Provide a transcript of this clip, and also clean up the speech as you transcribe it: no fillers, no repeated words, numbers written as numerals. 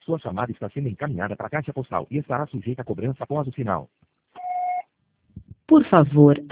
Sua chamada está sendo encaminhada para a caixa postal e estará sujeita a cobrança após o sinal. Por favor,